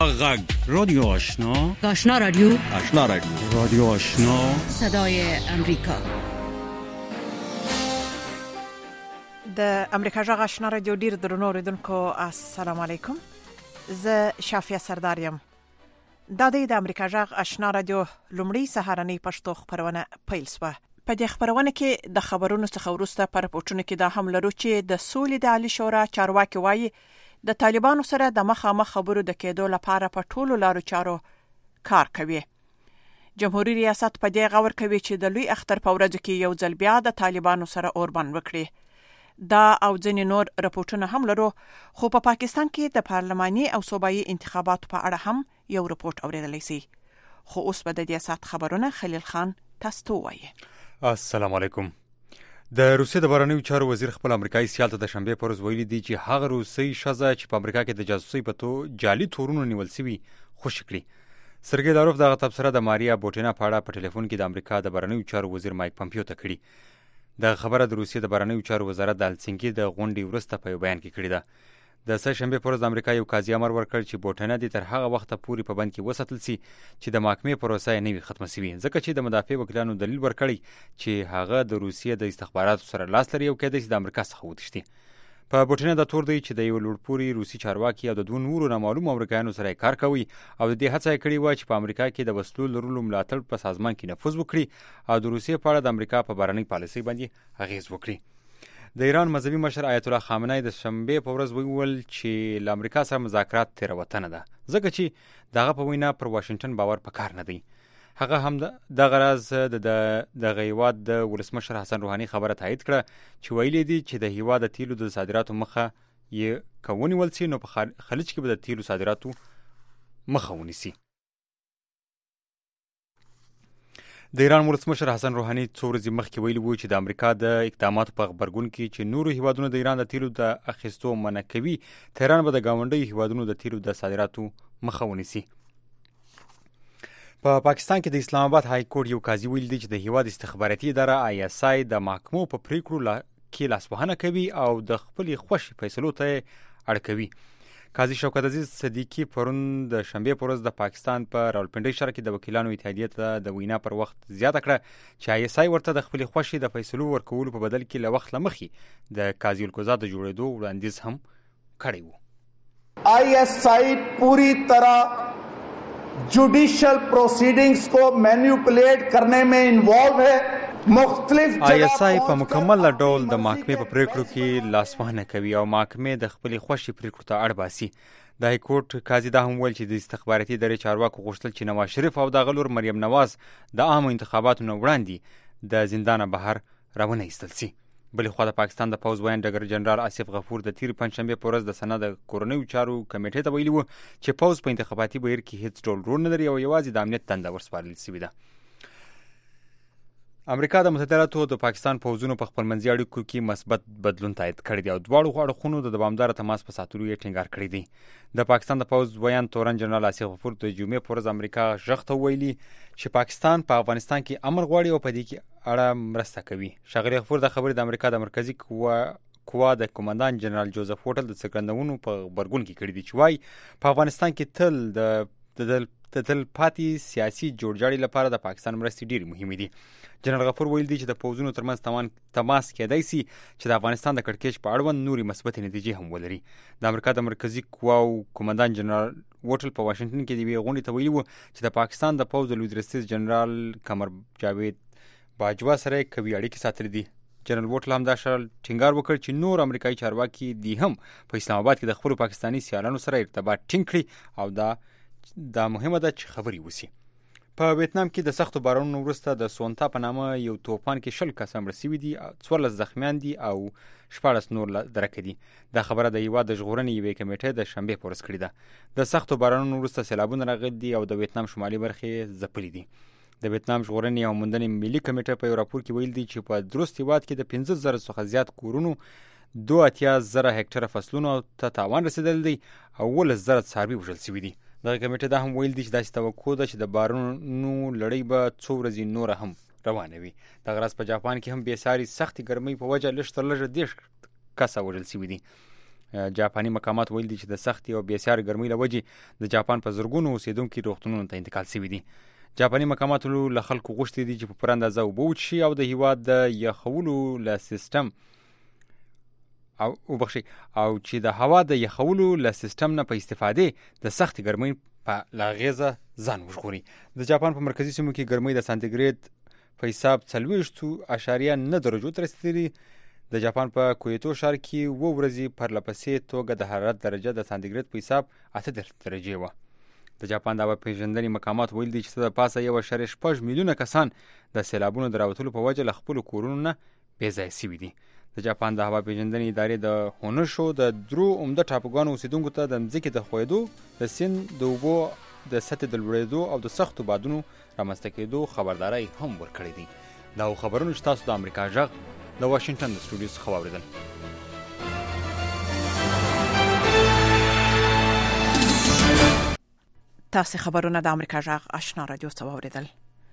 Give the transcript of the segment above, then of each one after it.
غږ رادیو آشنا رادیو رادیو آشنا صدای امریکا. د امریکا غږ آشنا رادیو ډیر درنو اوریدونکو السلام علیکم. زه شافیه سردار یم. د امریکا غږ آشنا رادیو لومړی سهارنۍ پښتو خبرونه پیل شوه. په دې خبرونه کې د خبرونو څخه وروسته پر پورتونه کې دا هم لرو چې د سولې د عالی شورا چارواکي وایي د طالبانو سره د مخامخ خبرو د کېدو لپاره په ټولو لارو چارو کار کوي. جمهوریت ریاست په دې غور کوي چې د لوی اختر په ورځو کې یو ځل بیا د طالبانو سره اوربند وکړي. دا او ځینې نور رپورټونه هم لرو، خو په پاکستان کې د پارلماني او صوبایي انتخاباتو په اړه هم یو رپورټ اوریدلی سي. خو اوس به د دې سات خبرونه خلیل خان تاسو ته وایي. السلام علیکم. د روسیې د بهرنیو چارو وزیر خپل امریکایي سیال ته د شنبې په ورځ ویلي دی چې هغه روسي ښځه چې په امریکا کې د جاسوسۍ په جعلي تورونو نیول شوې خوشي کړي. سرګی لاروف دغه تبصره د ماریا بوټینا په اړه په ټلیفون کې د امریکا د بهرنیو چارو وزیر مایک پامپیو ته کړي. د خبره د روسیې د بهرنیو چارو وزارت د هلسنکي د غونډې وروسته په یو بیان کې کړې ده. د سه شنبې په ورځ د امریکا یو قاضي امر ورکړ چې بوټینا دې تر هغه وخته پورې په بند کې وساتل شي چې د محکمې پروسه یې نه وي ختمه شوې، ځکه چې د مدافع وکیلانو دلیل ورکړی چې هغه د روسیې د استخباراتو سره لاس لري او کېدای شي د امریکا څخه وتښتي. په بوټینا دا تور دی چې د یو لوړپوړي روسي چارواکي او د دوه نورو نامعلومو امریکایانو سره کار کوي او د دې هڅه یې کړې وه چې په امریکا کې د وسلو لرلو ملاتړ په سازمان کې نفوذ وکړي او د روسیې په اړه د امریکا په بهرنۍ پالیسۍ باندې اغیز وکړي. د ایران مذهبي مشر آیت الله خامنه‌ای د شنبې په ورځ ویل چې له امریکا سره مذاکرات تېروتنه ده، ځکه چې دغه په وینا پر واشنګټن باور پکار نه دی. هغه هم دغه راز د هیواد د ولسمشر حسن روحاني خبره تایید کړه چې ویلي دي چې د هیواد د تیلو د صادراتو مخه یې کونیول شي، نو په خلیج کې به د تیلو صادراتو مخه ونیسي. د ایران ولسمشر حسن روحاني څو ورځې مخکې ویلي وو چې د امریکا د اقداماتو په غبرګون کې چې نورو هیوادونو د ایران د تیلو د اخیستو منع کوي، تهران به د ګاونډیو هیوادونو د تیلو د صادراتو مخه ونیسي. په پاکستان کې د اسلام آباد های کورټ یو قاضي ویلي دی چې د هیواد استخباراتي اداره ISI د محکمو په پریکړو کې لاسوهنه کوي او د خپلې خوښې فیصلو ته اړ کوي. قاضي شوکت عزیز صدیقی پرون د شنبې په ورځ د پاکستان په راولپنډۍ ښار کې د وکیلانو اتحادیې ته د وینا پر وخت زیاته کړه چې ISI ورته د خپلې خوښې د فیصلو ورکولو په بدل کې له وخت له مخې د قاضي القضا د جوړېدو وړاندیز هم کړی و. ISI पूरी तरह judicial proceedings को मैनिपुलेट करने में इन्वॉल्व है. ISI په مکمل ډول د محکمې په پریکړو کې لاسوهنه کوي او محکمې د خپلې خوښې پریکړو ته اړ باسي. د های کورټ قاضي دا هم ویل چې د استخباراتي ادارې چارواکو غوښتل چې نواز شریف او د غلور مریم نواز د عامو انتخاباتو نه وړاندې د زندانه بهر راونه ایستل شي. بلې خوا د پاکستان د پوځ ویاند ډګر جنرال آصف غفور د تیر پنځشنبې په ورځ د سنا د کورنیو چارو کمیټې ته ویلي وو چې پوځ په انتخاباتي بهیر کې هیڅ ډول رول نه لري او یوازې د امنیت دنده ورسپارل شوې ده. امریکا د متحده ایالاتو د پاکستان پوځونو په خپلمنځي اړیکو کې مثبت بدلون تایید کړی دی او دواړو اړخونو د دوامداره تماس په ساتلو یې ټینګار کړی دی. د پاکستان د پوځ ویاند تورن جنرال آصف غفور د جمعې په ورځ امریکا غږ ته ویلي چې پاکستان په افغانستان کې امن غواړي او په دې کې اړه مرسته کوي. ښاغلي غفور د خبرې د امریکا د مرکزي قوا د کمانډان جنرال جوزف هوټل د څرګندونو په غبرګون کې کړی دی چې وایي په افغانستان کې تل د تل پاتې سیاسي جوړجاړي لپاره د پاکستان مرستې ډېرې مهمې دي. جنرال غفور ویل دی چې د پوځونو ترمنځ تماس کېدای شي چې د افغانستان د کړکېچ په اړوند نورې مثبتې نتیجې هم ولري. د امریکا د مرکزي قواو کمانډان جنرال وټل په واشنګټن کې د یوې غونډې ته ویلي وو چې د پاکستان د پوځ د لوی جنرال قمر جاوید باجوا سره قوي اړیکې ساتلې دي. جنرال وټل هم دا شرط ټینګار وکړ چې نور امریکایي چارواکي دي هم په اسلام آباد کې د خپلو پاکستاني سیالانو سره ارتباط ټینګ کړي او دا مهمه ده چې خبرې وسی. په ویتنام کې د سختو بارانونو وروسته د سونتا په نامه یو توپان کې 20 کسان مړه شوي دي، 14 زخمیان دي او 14 نور درکه دي. دا خبره د هیواد د ژغورنې یوې کمیټې د شنبې په ورځ کړې ده. د سختو بارانونو وروسته سیلابونه راغلي دي او د ویتنام شمالي برخې ځپلې دي. د ویتنام ژغورنې او موندنې ملي کمیټه په یو راپور کې ویل دي چې په درست هیواد کې د 15,000 څخه زیات کورونو 82,000 هکټره فصلونو ته تاوان رسیدلی دی او 11,000 څاروي وژل شوي دي. دغه کمیټه دا هم ویل دي چې داسې توقع ده چې د بارانونو لړۍ به څو ورځې نوره هم روانه وي. دغه راز په جاپان کې هم بې ساري سختې ګرمۍ په وجه لږ تر لږه 10 کسه وژل شوي دي. جاپاني مقامات ویل دي چې د سختي او بېساري ګرمۍ له وجې د جاپان په زرګونو اوسیدونکو روغتونونو ته انتقال شوي دي. جاپاني مقامات له خلکو غوښتي دي چې په پوره اندازه اوبه وڅښي او د هیواد د یخولو له سیستم او چې د هوا د یخولو له سیستم نه په استفادې د سختي ګرمۍ په لاغیزه ځان وژغوري. د جاپان په مرکزي سیمو کې ګرمۍ د سانتیګریډ په حساب 40.9 درجو ته رسیدلې. د جاپان په کویتو ښار کې 2 ورځې پرلپسې توګه د حرارت درجه د سانتیګریډ په حساب 8 درجې وه. د جاپان د هوا پیژندنې مقامات ویل دي چې د پاسه 1.6 میلیونه کسان د سیلابونو د راوتلو په وجه له خپلو کورونو نه بې ځایه شوي دي. د جاپان د هوا پیژندنې ادارې د هونشو د 3 عمده ټاپوګانو اوسیدونکو ته د مځکې د ښویېدو، د سیند د اوبو د سطحې د لوړېدو او د سختو بادونو رامنځته کېدو خبرداری هم ورکړی دی. دا خبرونه چې تاسو د امریکا غږ د واشنگټن د سټوډیو څخه واورېدل. تاسو خبرونه د امریکا غږ آشنا رادیو څخه واورېدل.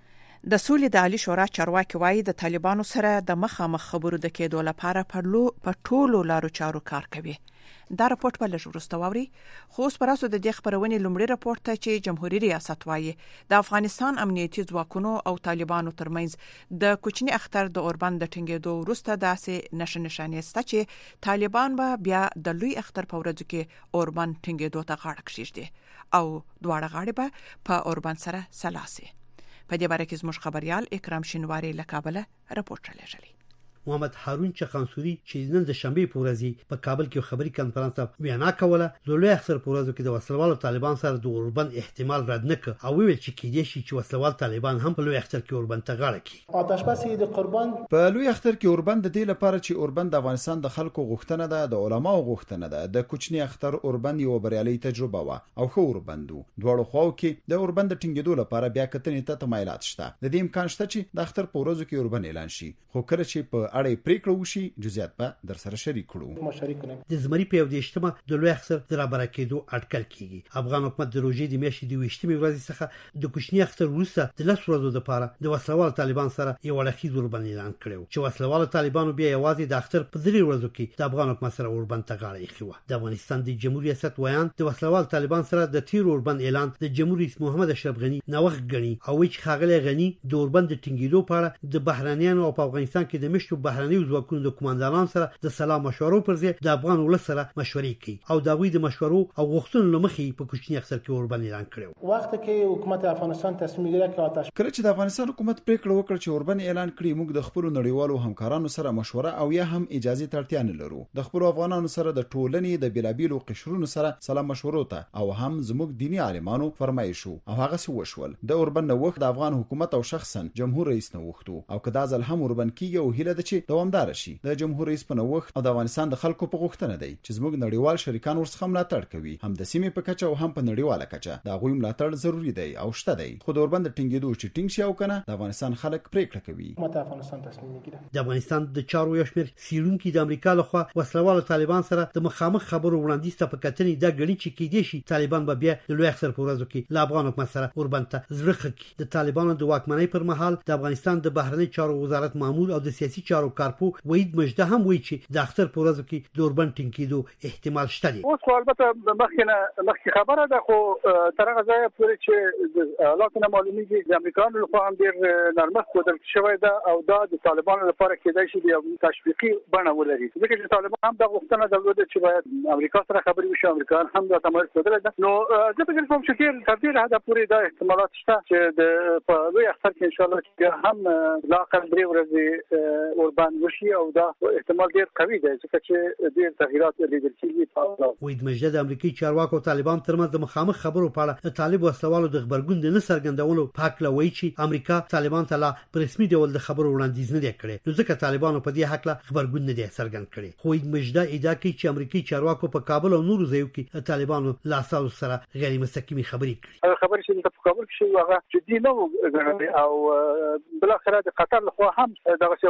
د سولې د عالی شورا چارواکي وایي د طالبانو سره د مخامخ خبرو د کېدو لپاره په ټولو لارو چارو کار کوي. دا راپورټ په لږ وروسته واوري. خو اوس پر اساس د دې خبرونې لومړی راپورټ ته چې جمهوریت ریاست وایي د افغانستان امنیتي ځواکونو او طالبانو ترمنځ د کوچني اختر د اوربند د ټینګېدو وروسته داسې نشانې شته چې طالبان به بیا د لوی اختر په ورځو کې اوربند ټینګېدو ته غاړه کېږدي او دواړه غاړې به په اوربند سره سلاسي. په دې باره کې زموږ خبريال اکرام شینواری له کابل راپورټ لري. محمد هارون چخانسوري چې نن د شنبه په ورځ په کابل کې خبري کانفرنس وینا کوله، د لوی اختر په ورځ کې د وسلوالو طالبان سره د اوربند احتمال رد نه کړ او ویل چې کېدې شي چې وسلوال طالبان هم په لوی اختر کې اوربند ته غاړه کړي. آتشبس د قربان په لوی اختر کې اوربند د دې لپاره چې اوربند د افغانستان د خلکو غوښتنه ده، د علماو غوښتنه ده. د کوچني اختر اوربند یو بریالي تجربه و او خو اوربندو دواړو خواو کې د اوربند ټینګېدو لپاره بیا کتنې ته تمایلات شته. د دې امکان شته چې د اختر په ورځو کې اوربند اعلان شي، خو کله چې په اړه پریکړه وشي جزئیات به در سره شریک کړو. د زمري په 18مه د لوی اختر د رابطه کېدو اټکل کیږي. افغان حکومت د روزي د میاشتې د 28مې ورځې څخه د کوچني اختر وروسته د 10 ورځو لپاره د وسلوال طالبان سره یو لخي اوربند اعلان کړو چې وسلوال طالبانو بیا یوازې د اختر په 3 ورځو کې د افغان حکومت سره اوربند ته غاړه ایښې. د افغانستان د جمهوریت ریاست ویان د وسلوال طالبان سره د تیر اوربند اعلان د جمهوریت محمد اشرف غنی نوښت غنی او چې خاغله غنی د اوربند ټینګېدو په اړه د بهرانيانو په افغانستان کې د مشتو بهراني ځواکونو د کمانډانانو سره د سلام مشورو پر ځای د افغان ولس سره مشورې کوي او دا وی د مشورو او غوښتنو لمخې په کوچني اختر کې اوربند اعلان کړو. وخت کې حکومت افغانستان تصمیم گیره کې آتش کله چې د افغانستان حکومت پریکړه وکړه چې اوربند اعلان کړي، موږ د خپل نړیوالو همکارانو سره مشوره او یا هم اجازه ته اړتیا نه لرو. د خپل افغانانو سره د ټولنې د بیلابیلو قشرونو سره سلام مشورو ته او هم زموږ دینی عالمانو فرمایشو او هغه څه وشول. د اوربند وخت د افغان حکومت او شخصا جمهور رئیس نو وختو او کدا ځل هم اوربند کیږي او هیله ده چې دوامدار شي. د جمهور رئیس په نوښت او د افغانستان د خلکو په غوښتنه دی چې زموږ نړیوال شریکان ورڅخه ملاتړ کوي، هم د سیمې په کچه او هم په نړیواله کچه. دا غوي ملاتړ ضروری دی او شته دی. خو د اوربند ټینګېدو چې ټینګ شي او کنه د افغانستان خلک پریکړه کوي. حکومت افغانستان تصمیم نیسي. د افغانستان د چارو یو شمېر سیرونکو د امریکا لخوا وسلوال طالبان سره د مخامخ خبرو وړاندیز ته په کتنې د غړي چې کېدې شي طالبان به بیا د لوی اختر په ورځو کې له افغان حکومت سره اوربند ته زړه کوي. د طالبانو د واکمنۍ پر مهال د افغانستان د بهرنی چارو وزارت مامور او د سیاسي چارو کارپو وحید مجده هم وایي چې د اختر په ورځو کې د اوربند ټینګېدو احتمال شته دی. اوس البته مخکې خبره ده، خو تر هغه ځایه پورې چې حالاتونه معلومیږي د امریکایانو لخوا هم ډېر نرمښت ښودل شوی ده او دا د طالبانو لپاره کېدای شي د یو تشویقي بڼه ولري، ځکه چې طالبان هم دا غوښتنه درلوده چې باید امریکا سره خبرې وشي. امریکایان هم دا تمایل ښودلی ده. نو زه فکر کوم چې تر ډېره حده پورې دا احتمالات شته چې په لوی اختر کې انشاءالله بیا هم لااقل 3 ورځې اوربند وشي او دا احتمال ډېر قوي دی ځکه چې ډېر تغییرات لیدل کېږي. وحید مجده د امریکایي چارواکو او طالبان ترمنځ د مخامخ خبرو په اړه د طالب وسلوالو د خبرګون د نه څرګندولو په حق لوي چې امریکا طالبان ته لا په رسمي ډول د خبرو وړاندیز نه کړي، نو ځکه طالبانو په دې حق لا خبرګون نه دی څرګند کړي. خو وحید مجده ادعا کوي چې امریکایي چارواکو په کابل او نورو ځایونو کې طالبانو لا ساو سره غیر مستقیمي خبرې کړي. خبرې چې په کابل کې هغه جدي نه و او بل اخر د قطر لخوا هم دغه یو خبره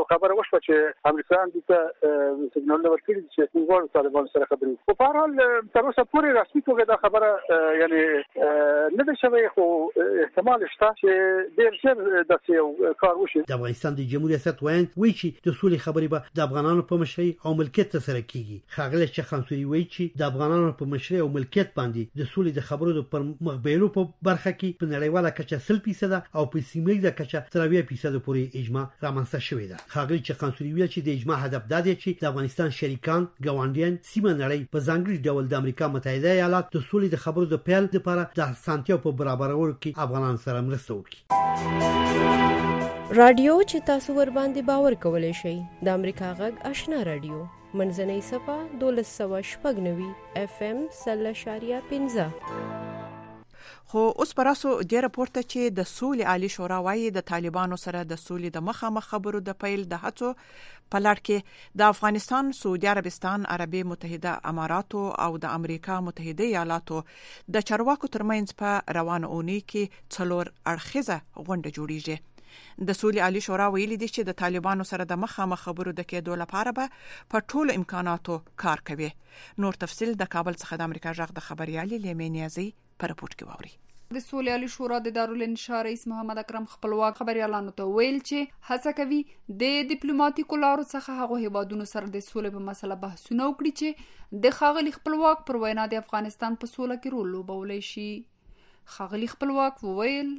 شو چې امریکایان د سیګنال ورکړي چې څنګه طالبان سره خبرې په هر حال تر اوسه پورې رسمي توګه دا خبره یعنی نه ده شوی خو احتمال شته چې ډېر ژر داسې یو کار وشي. د افغانستان د جمهوریت ریاست وایي چې د سولې خبرې به د افغانانو په مشرۍ او ملکیت سره کیږي. خاغله چخانسوري وایي چې د افغانانو په مشرۍ او ملکیت باندې د سولې د خبرو پر مخبېلو په برخه کې په نړیواله کچه 100% او په سیمه کچه 30% پورې اجماع رامنځته شوې ده. خاغله چخانسوري وایي چې د اجماع هدف دا دی چې د افغانستان شریکان ګاونډیان سیمه نړۍ په ځانګړي ډول د امریکا متحده ایالات د سولې د خبرو د پیل لپاره د سانتیاګو په برابرولو کې افغانان سره مرسته وکړي. رادیو چې تاسو ور باندې باور کولای شئ د امریکا غږ آشنا رادیو منځنۍ صفه 1290 FM 0.15. خو اوس پراسو د راپورته چې د سولې عالی شورا وايي د طالبانو سره د سولې د مخامخ خبرو د پیل د هڅو په لړ کې د افغانستان، سعودي عربستان، عربي متحده اماراتو او د امریکا متحده ایالاتو د چارواکو ترمنځ په روانه اونۍ کې 4 اړخیزه غونډه جوړیږي. د سولې عالی شورا ویلي دي چې د طالبانو سره د مخامخ خبرو د کېدو لپاره به په ټولو امکاناتو کار کوي. نور تفصيل د کابل څخه د امریکا غږ د خبريالي لیمینیازي پر رپورت کې ووري. د سولې عالی شورا د دارالانشا رئیس محمد اکرم خپلواک خبريالانو ته ویل چې هڅه کوي د ډیپلوماټیکو لارو څخه هغه هیوادونو سره د سولې په مسله بحثونه وکړي چې د خاغلی خپلواک پر وینا د افغانستان په سوله کې رول لوبولی شي. خاغلی خپلواک وویل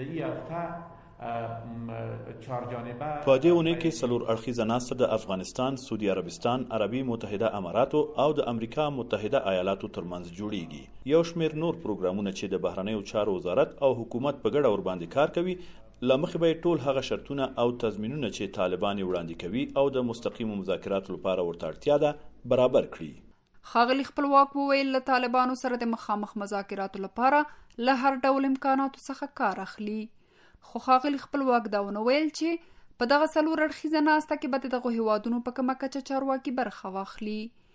په دې ونه کې څلور اړخیزه ناسته د افغانستان، سعودي عربستان، عربي متحده اماراتو او د امریکا متحده ایالاتو ترمنځ جوړیږي. یو شمېر نور پروګرامونه چې د بهرنیو چارو وزارت او حکومت په ګډه ور باندې کار کوي لمخې به ټول هغه شرطونه او تضمینونه چې طالبان وړاندې کوي او د مستقیم مذاکراتو لپاره ورته اړتیا ده برابر کړي. خاغلی خپلواک وویل له طالبانو سره د مخامخ مذاکراتو لپاره له هر ډول امکاناتو څخه کار اخلي. خو خاغلی خپلواک دا ونه ویل چې په دغه څلور اړخیزه ناسته کې به دغه هیوادونو په کومه کچه چارواکي برخه واخلي.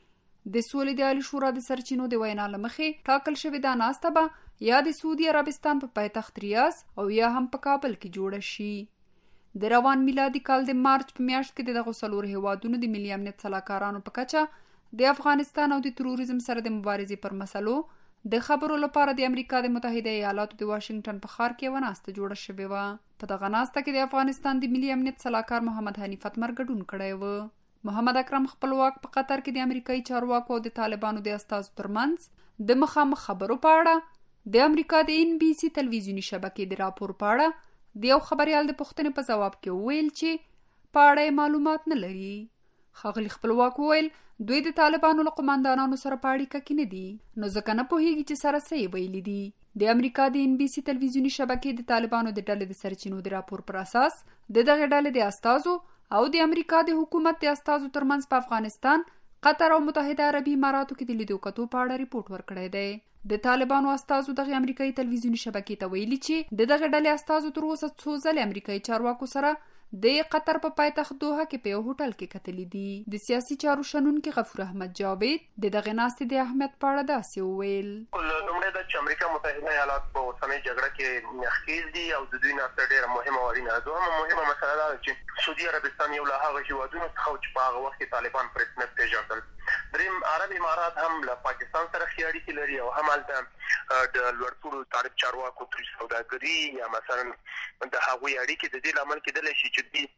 د سولې د عالی شورا د سرچینو د وینا لمخې ټاکل شوې دا ناسته به یا د سعودي عربستان په پایتخت ریاض او یا هم په کابل کې جوړه شي. د روان میلادي کال د مارچ په میاشت کې دغه څلور هیوادونو د ملي امنیت سلاکارانو په کچه د افغانستان او د تروریزم سره د مبارزې پر مسلو د خبرو لپاره د امریکا د متحده ایالاتو د واشنگټن په ښار کې وناسته جوړه شوې و. په دغه ناسته کې د افغانستان د ملي امنیت سلاکار محمد حنیف اتمر ګډون کړی و. محمد اکرم خپلواک په قطر کې د امریکایي چارواکو او د طالبانو د استازو ترمنځ د مخامخ خبرو په اړه د امریکا د NBC تلویزیونی شبکې د راپور په اړه د یو خبريال د پوښتنې په ځواب کې ویل چې په اړه معلومات نه لري. خاغلی خپلواک ویل دوی د طالبانو له قوماندانانو سره په اړیکه کې نه دي، نو ځکه نه پوهیږي چې سره څه ویلي دي. د امریکا د NBC تلویزیونی شبکې د طالبانو د ډلې د سرچینو د راپور پر اساس د دغه ډلې د استازو او د امریکا د حکومت د استازو ترمنځ په افغانستان، قطر او متحده عربي اماراتو کې د لیدو کتو په اړه ریپورت ورکړی دی. د طالبانو استازو دغه امریکایي تلویزیونی شبکې ته ویلي چې د دغه ډلې استازو تر اوسه څو ځله امریکایي چارواکو سره د قطر په پایتخت دوحه کې په یو هوټل کې کتلې دي. د سیاسي چارو شنونکي غفور احمد جاوید د دغه ناستې د اهمیت په اړه داسې وویل. لومړی دا چې امریکا متحده ایالات په اوسنۍ جګړه کې ښکیل دي او د دوی ناسته ډېره مهمه او اړینه ده. دوهمه مهمه مسله دا ده چې سعودي عربستان یو له هغه هیوادونو څخه چې په هغه وخت کې طالبان په رسمیت پېژندل. دریم عرب امارات هم له پاکستان سره ښې اړیکې لري او هم هلته د لوړپوړو طالب چارواکو تر سوداګري یا مثلا د هغوی اړیکې د دې لامل کېدلی شي چې دوی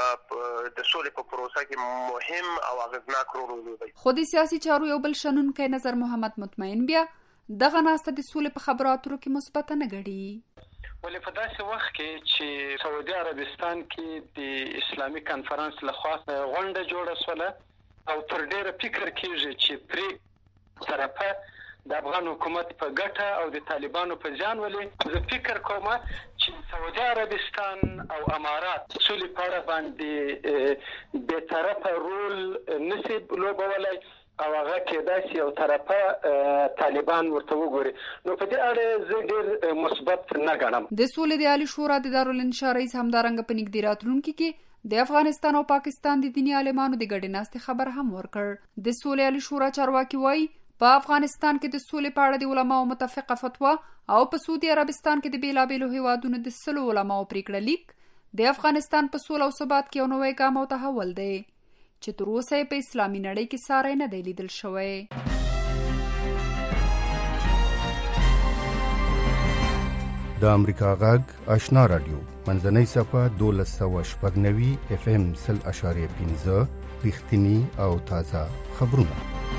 د سولې په پروسه کې مهم او اغېزناک رول ولوبوي. خو د سیاسي چارو یو بل شنونکی نظر محمد مطمئن بیا دغه ناسته د سولې په خبرو اترو کې مثبته نه ګڼي. ولې په داسې وخت کې چې سعودي عربستان کې د اسلامي کنفرانس لخوا غونډه جوړه شوله او پر ډېره فکر کېږي چې پرې طرفه د افغان حکومت په ګټه او د طالبانو په زیان ولې زه فکر کوم چې سعودي عربستان او امارات سولې په اړه باندې بې طرفه رول نشي لوبولی او هغه کېدای شي یو طرفه طالبان ورته وګوري. نو په دې اړه زه ډېر مثبت نه ګڼم. د سولې د عالی شورا د دارالانشا رئیس همدارنګه په نږدې راتلونکي کې د افغانستان او پاکستان د دیني عالمانو د ګډې ناستې خبر هم ورکړ. د سولې عالی شورا چارواکي وایي په افغانستان کې د سولې په اړه د علماو متفقه فتوا او په سعودي عربستان کې د بیلابیلو هیوادونو د 100 علماو پریکړه لیک د افغانستان په سوله او ثبات کې یو نوی ګام او تحول دی چې تر اوسه په اسلامي نړۍ کې ساری نه دی لیدل شوی. د امریکا غږ آشنا رادیو منځنۍ صفحه 1290 FM 0.15 رښتینی او تازه خبرونه.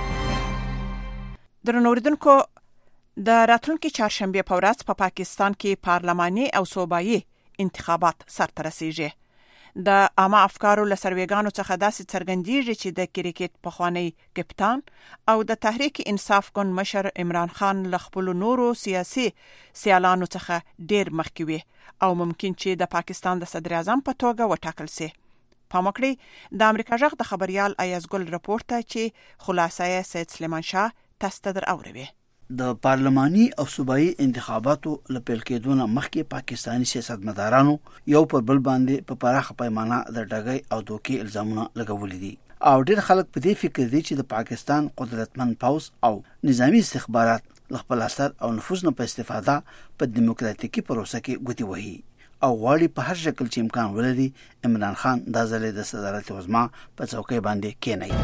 درنوریدونکو د راتلونکي چهارشنبه په ورځ په پاکستان کې پارلماني او صوبایي انتخابات سرته رسیږي. د عامه افکارو له سروېګانو څخه داسې څرګندېږي چې د کرکټ پخوانی کپتان او د تحریک انصاف ګوند مشر عمران خان له خپل نورو سیاسي سیالانو څخه ډېر مخکې وي او ممکن چې د پاکستان د صدر اعظم په توګه وټاکل شي. پامکړی د امریکا غږ د خبريال ایاز ګل رپورټ ته چې خلاصه یې سید سلیمان شاه تاسو ته دراوړي. د پارلماني او صوبایي انتخاباتو لپیل کېدونه مخکې پاکستاني سیاستمدارانو یو پر بل باندې په پراخه پیمانه د ډاګي او دوکي الزامونه لګولې دي او ډېر خلک په دې فکر دي چې د پاکستان قدرتمن پوځ او نظامی استخبارات خپل اثر او نفوذ نه په استفاده په دیموکراتیکي پروسه کې ګوتې وهي او غواړي په هر شکل چې امکان ولري عمران خان د ځلې د صدارت عظما په څوکۍ باندې کېنوي.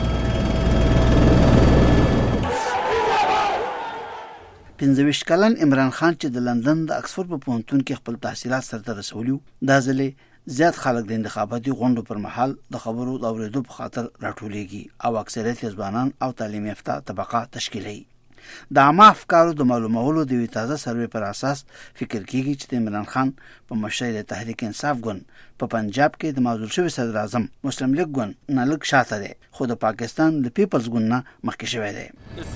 25 کلن عمران خان چې د لندن د اکسفورد په پوهنتون کې خپل تحصیلات سرته رسولي دا ځلې زیات خلک د انتخاباتي غونډو پر مهال د خبرو د اورېدو په خاطر راټولېږي او اکثریت ځوانان او تعلیم یافته طبقه تشکیلوي. د عامه افکارو د معلومولو د یوې تازه سروې پر اساس فکر کیږي چې د عمران خان په مشرۍ د تحریک انصاف ګوند په پنجاب کې د معزول شوي صدر اعظم مسلم لیگ ګوند نه لږ شاته دی خو د پاکستان د پیپلز ګوند نه مخکې شوی دی.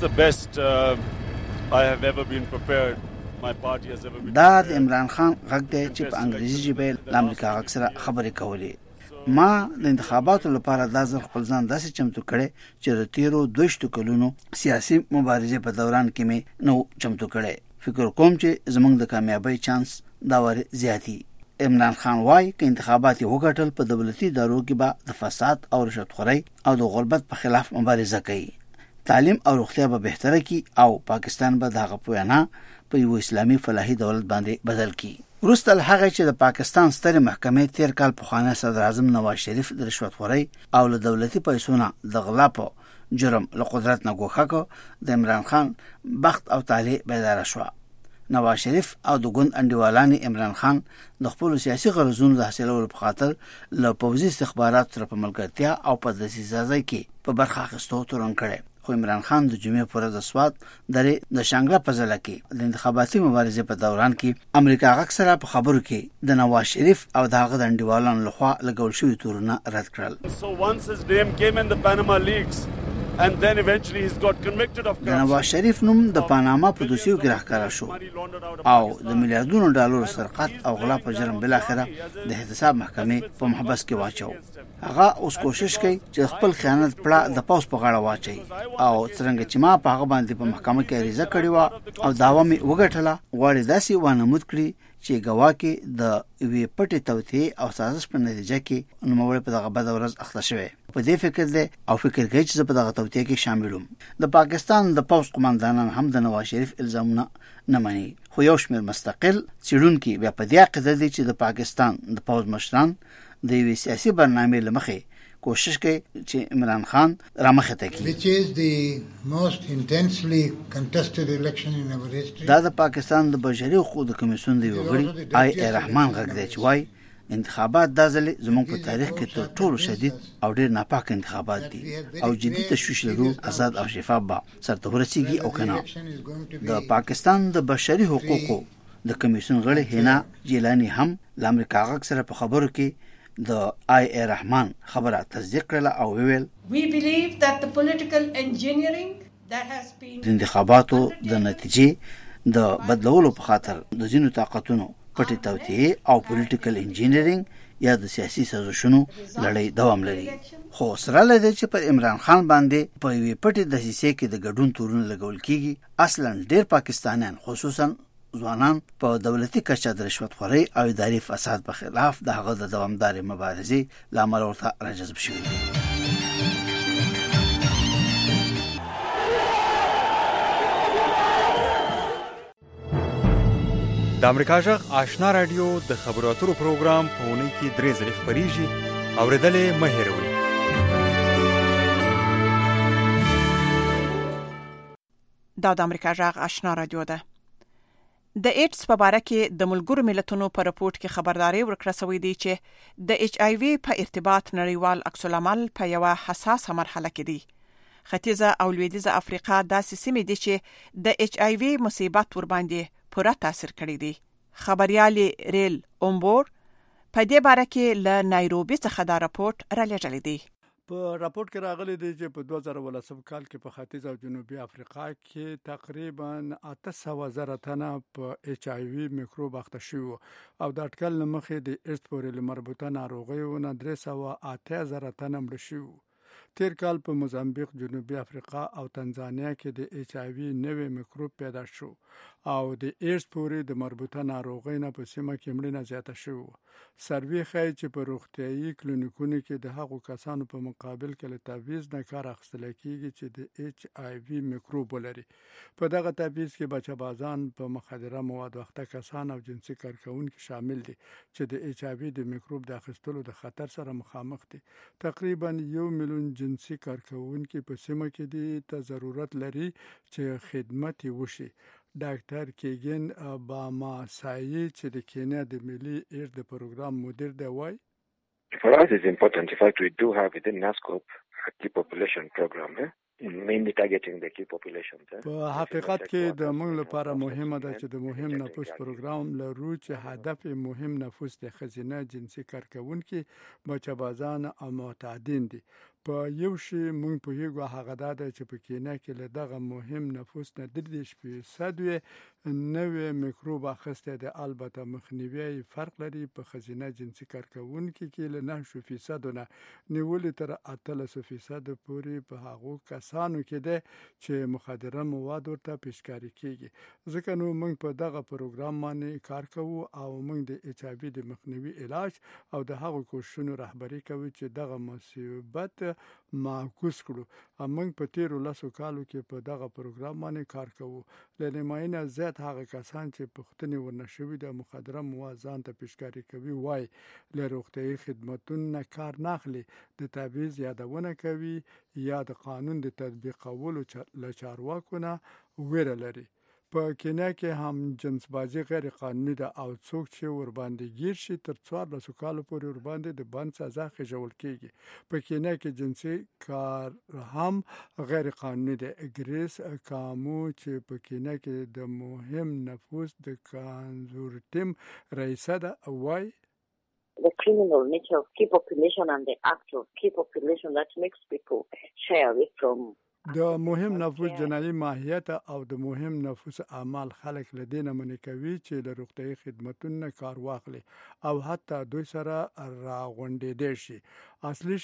دا د عمران خان غږ دی چې په انګریزي ژبه له امریکا غږ سره خبرې کولې. ما د انتخاباتو لپاره دا ځل خپل ځان داسې چمتو کړی چې د تیرو 22 کلونو سیاسي مبارزې په دوران کې مې نو چمتو کړی. فکر کوم چې زموږ د کامیابی چانس دا ور زیاتی. عمران خان وايي چې انتخابات وګټل په دولتي ادارو کې به د فساد او رشوتخورۍ او د غربت په خلاف مبارزه کوي. تعلیم او روغتیا به بهتره کی او پاکستان به دغه پویانا په یو اسلامي فلاحي دولت باندې بدل کی. وروسته هغه چې د پاکستان ستر محکمې تیر کال په خانه صدر اعظم نواز شریف د رشوتخورۍ او له دولتي پیسو نه د غلا په جرم له قدرت نه ګوښه کو د عمران خان بخت او تعالی بیدار شو. نواز شریف او د ګوند انډیوالان عمران خان د خپل سیاسي غرضونو د حاصلولو په خاطر له پوځي استخبارات سره په ملګرتیا او په دسیسازۍ کې په برخه اخیستو تورن کړي. خو عمران خان د جمعې پر ورځ سواد درې د شانګله په ځله کې د انتخاباتي مبارزې په دوران کې امریکا غږ سره په خبرو کې د نواز شریف او د هغه د انډیوالانو لخوا لګول شوي تورونه رد کړل. د نواز شریف نوم د پاناما په دوسیو کې راښکاره شو او د میلیارډونو ډالرو سرقت او غلا په جرم بل اخره د احتساب محکمې په محبس کې واچو. هغه اوس کوشش کوي چې خپل خیانت پړه د پاوس په غاړه واچي او څنګه چې ما په هغه باندې په محکمه کې عریضه کړې و او داوا مې وګټله غواړي داسې وانمود کړي چې ګواکې د وی پټې توطئې او سازش په نتیجه کې نوموړی په دغه بد ورځ اخته شوی. په دې فکر دی او فکر کوي چې په دغه توطئې کې شاملوم. د پاکستان د پوځ قوماندانان هم د نواز شریف الزامونه نه مني خو یو شمېر مستقل څېړونکي بیا په دې عقیده دي چې د پاکستان د پوځ مشران د یوې سیاسي برنامې له مخې کوشش کوي چې عمران خان رامخې ته کړي. دا د پاکستان د بشري حقوقو کمیسیون د یو غړي آی رحمان غږ دی چې وايي انتخابات دا ځلې زموږ په تاریخ کې تر ټولو شدید او ډېر ناپاک انتخابات دي او جدي تشویش لرو آزاد او شفاف به سرته ورسیږي او کنه. د پاکستان د بشري حقوقو د کمیسیون غړي هینا جیلانی هم د امریکا غږ سره په خبرو کې د آی رحمان خبره تصدیق کړله او ویل د انتخاباتو د نتیجې د بدلولو په خاطر د ځینو طاقتونو پټې توطئې او پولیټیکل انجینیرینګ یا د سیاسي سازشونو لړۍ دوام لري. خو سره لدی چې پر عمران خان باندې په یوې پټې دسیسې کې د ګډون تورونه لګول کیږي. اصلا ډېر پاکستانیان خصوصا ځوانان په دولتي کچه د رشوتخورۍ او اداري فساد په خلاف د هغه د دوامدارې مبارزې لامل ورته راجذب شوي دي. د امریکا جغ آشنا رادیو د خبرو اترو پروګرام په اونۍ کې 3 ځله خبريږي. اوریدلې مه هېروئ. دا د امریکا جغ آشنا رادیو ده. د ایډز په اړه کې د ملګرو ملتونو په راپورټ کې خبرداري ورکړه شوې ده چې د ایچ آی وی په ارتباط نړیوال عکس العمل په یو حساسه مرحله کې دی. ختیځه او لویدیځه افریقا داسې سیمې دي چې د ایچ آی وی مصیبت ور باندې پوره تاثیر کړی دی. خبريالي ریل اومبور په دې اړه کې له نایروبي څخه دا راپورټ را لېږلی دی. په راپورټ کې راغلي دی چې په 2018 کال کې په ختیځ او جنوبي افریقا کې تقریبا 800,000 تنه په ایچ آی وی میکروب اخته شوی او د اټکل مخې د ایډز پورې مربوطه ناروغیونه 308,000 تنه مړ شوی. تیر کال په موزامبیق، جنوبي افریقا او تنزانیا کې د ایچ آی وی نوې میکروب پیدا شو او د ایډز پورې د مربوطه ناروغۍ نه په سیمه کې مړینه زیاته شوه. سروې ښایي چې په روغتیايي کلینیکونو کې د هغو کسانو په مقابل کې له تعویض نه کار اخیستل کېږي چې د ایچ آی وی میکروب ولري. په دغه تعویض کې بچه‌بازان، په مخدره مواد اخته کسان او جنسي کارکونکي شامل دي چې د ایچ آی وی د میکروب د اخیستلو د خطر سره مخامخ دي. تقریبا 1 میلیون جنسي کارکونکي په سیمه کې دي ته ضرورت لري چې خدمت وشي. ډاکټر کیګن باماسایی چې د کینیا د ملي ایډز د پروګرام مدیر دی وایي For us it's important. In fact, we do have within NASCOP a key population program, mainly targeting the key populations. په حقیقت کې د موږ لپاره مهمه ده چې د مهم نفوس پروګرام لرو چې هدف مهم نفوس د ښځینه جنسي کارکونکي، بچه‌بازان او معتادین دي. په یو شی موږ په یوه هغه ده چې په کینیا کې له دغه مهم نفوس نه 30% نوې میکروب اخیسته ده. البته مخنیوي فرق لري. په ښځینه جنسي کارکونکي کې له 9% نه نیولې تر 18% پورې په هغو کسانو کې ده چې مخدره مواد ورته پیشکاري کیږي. ځکه نو موږ په دغه پروګرام باندې کار کوو او موږ د ایچ آی وی د مخنیوي علاج او د هغو کوښښونو رهبري کوو چې دغه مصیبت معکوس کړو. موږ په تیرو 10 کالو کې په دغه پروګرام باندې کار کوو. له نیماینه زیات هغه کسان چې پوښتنې ورنشوي د مخدره مواد ځان ته پیشکاري کوي وای له روغتیايي خدماتونو کار نه اخلي، د تعویض یادونه کوي یا د قانون د تطبیقولو له چارواکو نه ویره لري. په کینیا کې هم جنس بازی غیر قانوني ده او څوک چې ور باندې گیر شي تر 14 کالو پورې ور باندې د بند سزا خېژول کیږي. په کینیا کې جنسي کار هم غیر قانوني ده. ګریس کامو چې په کینیا کې د مهم نفوس د کنزورټیم رئیسه ده وای The criminal nature of key population and the act of key population that makes people shy away from د مهم نفوس جنایي ماهیت او د مهم نفوس اعمال خلک له دې نه منع کوي چې له روغتیايي خدماتونو کار واخلي او حتی دوی سره راغونډېدای شي. اصلي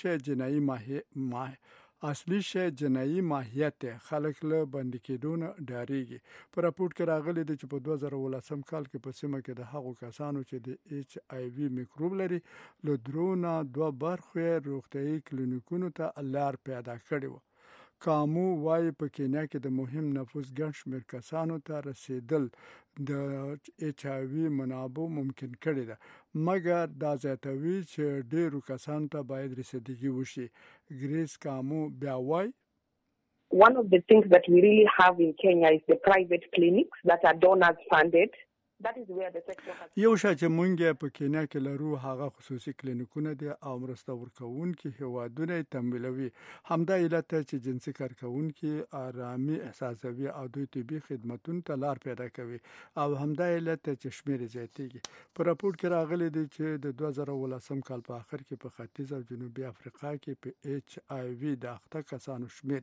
شی جنایي ماهیت خلک له بندي کېدو نه ډارېږي. په راپورټ کې راغلي دی چې په 2018 کال کې په سیمه کې د هغو کسانو چې د ایچ آی وی میکروب لري له 2 برخو روغتیايي کلینیکونو ته لار پیدا کړې و. کامو وایي په کینیا کې د مهم نفوس ګڼ شمېر کسانو ته رسیدل د ایچ آی وی منابع ممکن کړی ده، مګر دا زیاتوي چې ډیرو کسانو ته باید رسیدګي وشي. ګریس کامو بیا وایي One of the things that we really have in Kenya is the private clinics that are donors funded. یو شای چې مونږ په کینیا کې لرو هغه خصوصي کلینیکونه دي او مرسته ورکوونکي هیوادونه تمویلوي. همدا علت چې جنسي کارکونکي آرامي احساسوي او دوی طبي خدماتونو ته لار پیدا کوي او همدا علت چې شمیر زیاتېږي. په راپورټ کې راغلي دی چې د 2018 کال په اخر کې په ختیځ او جنوبي افریقا کې په ایچ آی وی د اخته کسانو شمیر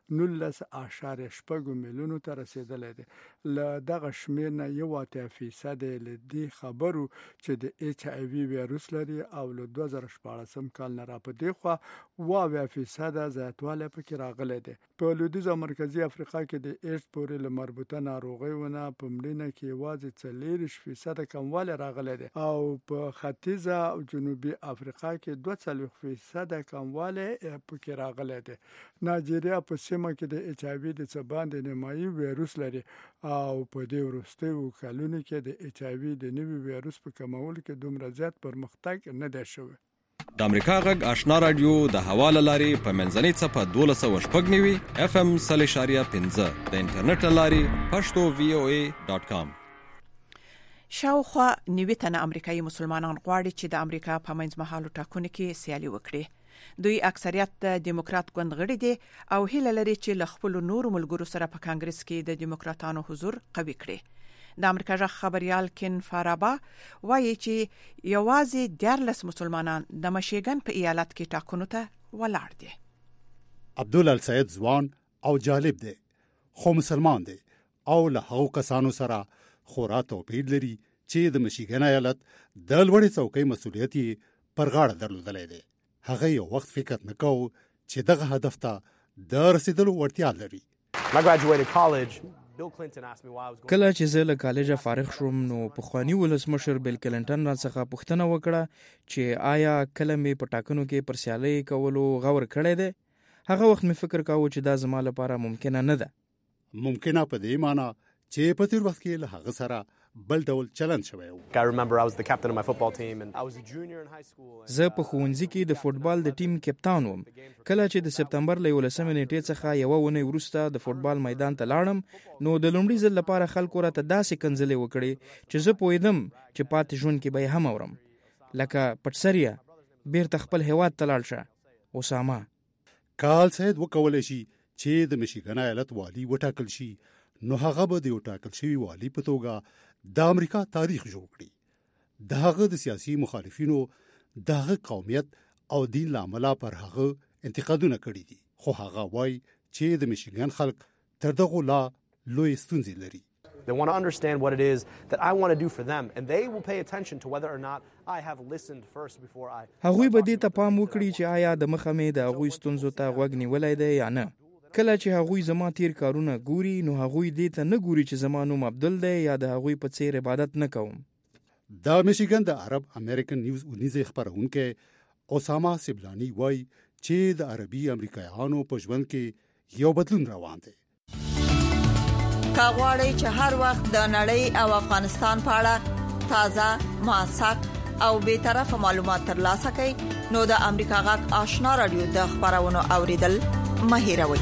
19.8 میلیونو ته رسیدلی دی. له دغه شمیر نه 1% لدی خبرو چې د ایچ آی وی وایروس لري او له 2014 کال نه را په دی خو 20% زیاتوالی پکې راغلی دی. په لویدیځ او مرکزی افریقا کې د ایډز پورې له مربوطه ناروغیونه په مړینه کې یوازې 40% کموالی راغلی دی او په ختیځ او جنوبي افریقا کې 42% کموالی پکې راغلی دی. نایجیریا په سیمه کې د ایچ آی وی د څه باندې نیمایي وایروس لري او په دې وروستیو کلونو کې د ایچ آی وی د نوي وایروس په کمولو کې دومره زیات پرمختګ نه دی شوی. د امریکا غږ آشنا رادیو د حواله لاري په منځنۍ صفه 1290 FM 0.15 د انټرنیټ لاري pashto.voa.com. شاوخوا 90 تنه امریکایي مسلمانان غواړي چې د امریکا په منځمهالو ټاکنو کې سیالي وکړي. دوی اکثریت د دیموکرات ګوند غړي دي او هیله لري چې له خپل نورو ملګرو سره په کانګرس کې د دیموکراتانو حضور قوي کړي. د امریکا ژغ خبريال کین فارابا وایي چې یوازې 14 مسلمانان د مشیګن په ایالت کې ټاکنو ته ولاړ دي. عبدالسعید ځوان او جالب دی خو مسلمان دی او له هغو کسانو سره خورا توپیر لري چې د مشیګن ایالت د لوړې څوکۍ مسؤلیت پر غاړه درلودلی دی. هغه یو وخت فکر نکاو چې دغه هدف ته د رسیدلو وړتیا لري. کله چې زه له کالجه فارغ شوم نو پخوانی ولسمشر بیل کلینټن راڅخه پوښتنه وکړه چې آیا کله مې په ټاکنو کې پر سیالي کولو غور کړی دی. هغه وخت مې فکر کاوه چې دا زما لپاره ممکنه نه ده. ممکنه په دې معنی چې په تیر وخت کې له هغه سره بل ډول چلند شوی و. زه په ښوونځي کې د فوټبال د ټیم کپتان وم. کله چې د سپتمبر له 11 نیټې څخه یو ونې وروسته د فوټبال میدان ته لاړم نو د لومړي ځل لپاره خلکو راته داسې کنځلې وکړې چې زه پوهیدم چې پاتې ژوند کې به هم اورم. لکه پټسریا بیرته خپل هیواد ته لاړ شه. اسامه کال سید وکولای شي چې د مشیګن ایالت والی وټاکل شي نو هغه به د وټاکل شوی والی په توګه د امریکا تاریخ جوړ کړي. دغه د سیاسي مخالفینو دغه قومیت او دین لامل پر هغه انتقادونه کړي دي خو هغه وایي چې د مشیګن خلک تر دغه لا لوی ستونزې لري. They want to understand what it is that I want to do for them and they will pay attention to whether or not I have listened first before I. هغوی به دې ته پام وکړي چې آیا د مخه مې د هغوی ستونزو ته غوږ نیولی دی یا نه. کله چې هغوی زما تیر کارونه ګوري نو هغوی دې ته نه ګوري چې زما نوم عبدل دی یا د هغوی په څیر عبادت نه کوم. د میشیګن د عرب امریکن نیوز ونیزه خبرونکو اسامه سبلانی وایي چې د عربي امریکایانو په ژوند کې یو بدلون روان دی. کاغوري چې هر وخت د نړۍ او افغانستان په اړه تازه موثق او به طرفه معلومات ترلاسه کړئ نو د امریکا غږ آشنا رادیو د خبرونو اوریدل مهیروي.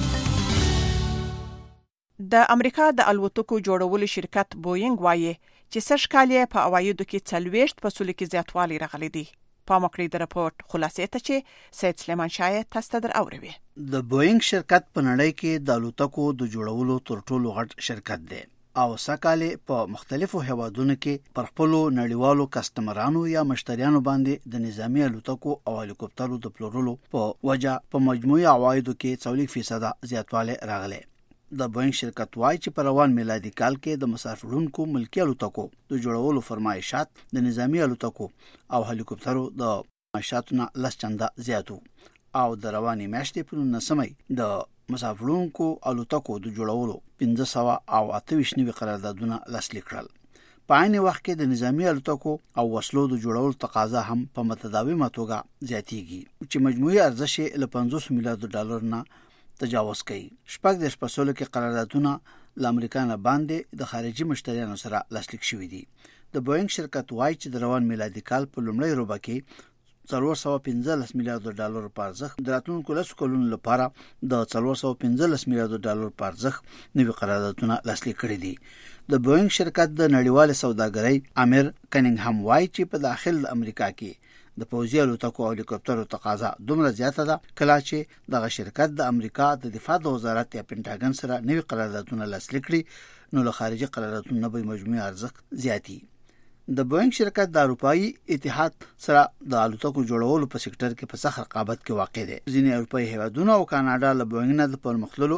د امریکا د الوتکو جوړولو شرکت بوینګ وایي چې سږ کال په اوایدو کې 40% کې زیاتوالی راغلی دی. په مکړې د راپورټ خلاصې ته چې سید سلیمان شاه تاسو ته اوروي. د بوینګ شرکت په نړۍ کې د الوتکو د جوړولو تر ټولو غټ شرکت دی او سکهاله په مختلفو هیوادونو کې پر خپل نړیوالو کسٹمرانو یا مشتریانو باندې د نظامی الوتکو او هلیکوپټرو د پلورلو په وجه په مجموعي عوایدو کې 40% زیاتوالی راغلی. د بوینګ شرکت وايي چې په روان میلادي کال کې د مسافرونکو ملکی الوتکو د جوړولو فرمایشات د نظامی الوتکو او هلیکوپټرو د معاشاتو 10 چنده زیاتو او د رواني میاشتې په 19 د مسافرونکو الوتکو د جوړولو 1500 او 28 قراردادونه لاسلیک کړل. په عین وخت کې د نظامی الوتکو او وسلو د جوړولو تقاضا هم په متداومه توګه زیاتیږي چې مجموعي ارزش له 500 میلیارډ ډالر نه تجاوز کوي. شپږ د شپږ کې قراردادونه ل امریکا نه باندې د خارجي مشتریانو سره لاسلیک شوي دي. د بوینګ شرکت وايي چې د روان میلادي کال په لومړۍ روبه کې 415 میلیارډ ډالر په ارزښت د راتلونکو 10 کلونو لپاره د 415 میلیارډ ډالر په ارزښت نوي قراردادونه لاسلیک کړي دي. د بوینګ شرکت د نړیوال سوداګرۍ امیر کنینګهام وايي چې په داخل امریکا کې د پوځي الوتکو او هلیکوپټرو تقاضا دومره زیاته ده کله چې دغه شرکت د امریکا د دفاع د وزارت یا پینټاګن سره نوي قراردادونه لاسلیک کړي نو له خارجي قراردادونو به مجموعي ارزښت زیاتی. د بوینګ شرکت د اروپאי اتحاد سره د الوتکو جوړولو په سکتور کې په سخت رقابت کې واقع دی. ځینې اروپאי هیوادونه او کاناډا له بوینګ نه د پرمختللو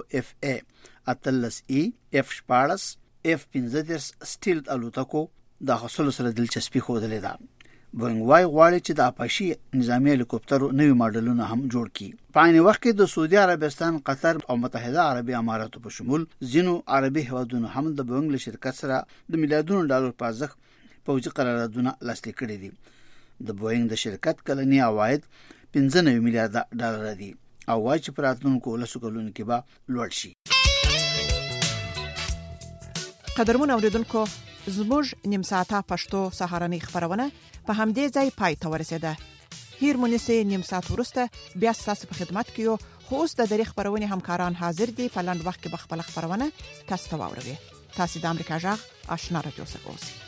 FA-18E F-14 F-15 سټیل الوتکو د حاصل سره دلچسپي خوده ده. بوینګ وايي غواړي چې د اپاشي نظامی هلیکوپټرو نوي ماډلونه هم جوړ کړي. په عین وخت کې د سعودي عربستان، قطر او متحده عربي اماراتو په شمول ځینو عربي هیوادونو هم د بوینګ له شرکت سره د میلیارډونو ډالر په ارزښت پوځي قراردادونه لاسلیک کړي دي. د بوینګ د شرکت کلنی عواید 15 میلیارډ ډالر دي او وايي چې په راتلونکو 10 کلونو کې به لوړ شي. قدرمن اوریدونکو زموږ نیم ساعته پښتو سهارنۍ خبرونه په همدې ځای پای ته ورسیده. هیر مونږه نیم ساعت ورسته بیا تاسو په خدمت کې یو. خو اوس د دری خبرونه همکاران حاضر دي په لاند وخت کې بخپل خبرونه تاسو ته واوروي. تاسو د امریکا جغ آشنا رادیو څخه اوسئ.